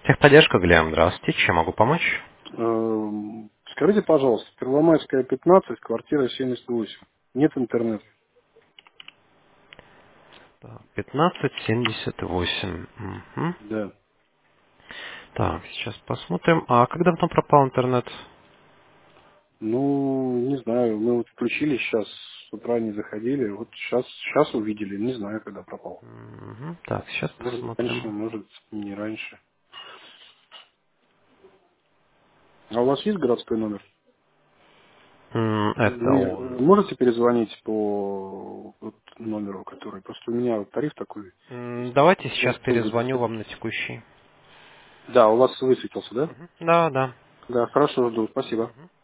Техподдержка, Глеб, здравствуйте. Чем могу помочь? Скажите, пожалуйста, Первомайская, 15, квартира 78. Нет интернета. Так, 1578. Мгм. Да. Так, сейчас посмотрим. А как давно пропал интернет? Ну, не знаю, мы вот включили сейчас, с утра не заходили, вот сейчас увидели, не знаю, когда пропал. Мгм. Так, сейчас Может, раньше, посмотрим. может, не раньше. А у вас есть городской номер? Это Вы он. можете перезвонить по вот номеру, который... Просто у меня вот тариф такой, Давайте я сейчас долго перезвоню вам доходить. на текущий. Да, у вас высветился, да? Мгм. Да, да. Да, хорошо, жду, спасибо. Мгм.